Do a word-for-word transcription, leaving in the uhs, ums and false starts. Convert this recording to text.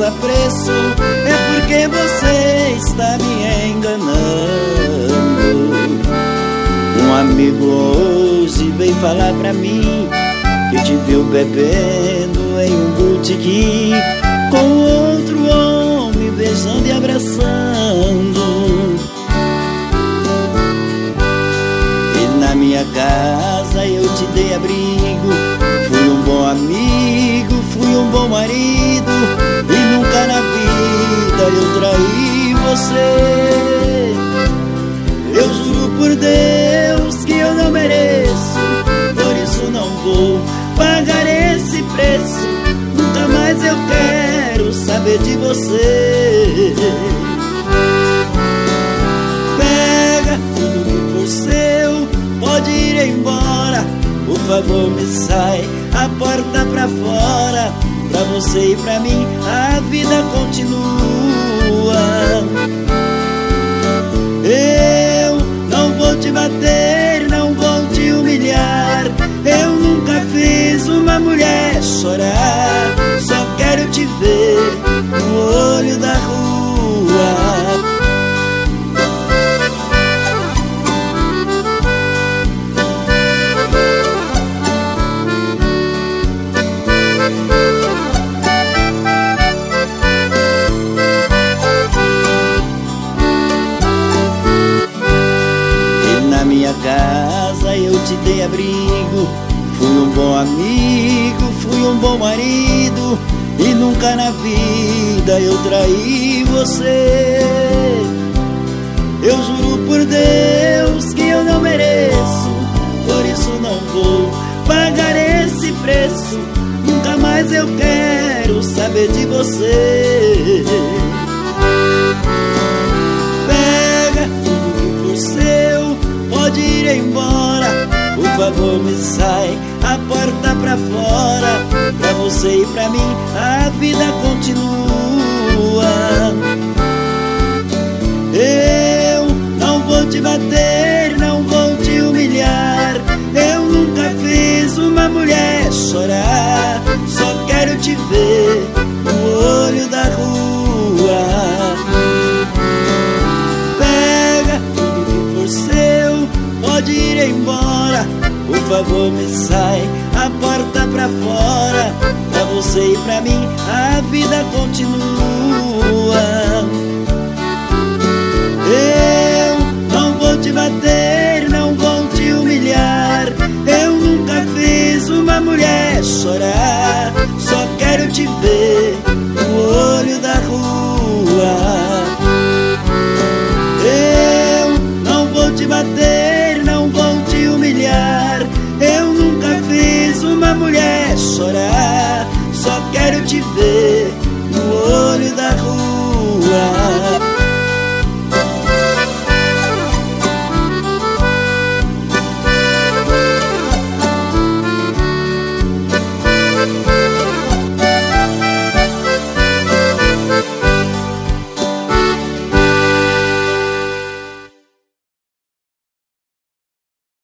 desapreço é porque você está me enganando. Um amigo hoje veio falar pra mim que te viu bebendo em um botequim com outro homem beijando e abraçando. E na minha casa eu te dei abrigo, fui um bom amigo, fui um bom marido, e nunca na vida eu traí você. Eu juro por Deus que eu não mereço, por isso não vou pagar esse preço. Nunca mais eu quero saber de você. Pega tudo que for seu, pode ir embora. Por favor me sai a porta pra fora. Pra você e pra mim a vida continua. Eu não vou te bater, não vou te humilhar. Eu nunca fiz uma mulher chorar. Só quero te ver no olho da rua. Casa eu te dei abrigo, fui um bom amigo, fui um bom marido, e nunca na vida eu traí você. Eu juro por Deus que eu não mereço, por isso não vou pagar esse preço. Nunca mais eu quero saber de você. Pega tudo que for seu, pode ir embora. Por favor me sai a porta pra fora. Pra você e pra mim a vida continua. Eu não vou te bater, não vou te humilhar. Eu nunca fiz uma mulher chorar. Só quero te ver no olho da rua. Pega tudo que for seu, pode ir embora. Por favor me sai a porta pra fora. Pra você e pra mim a vida continua.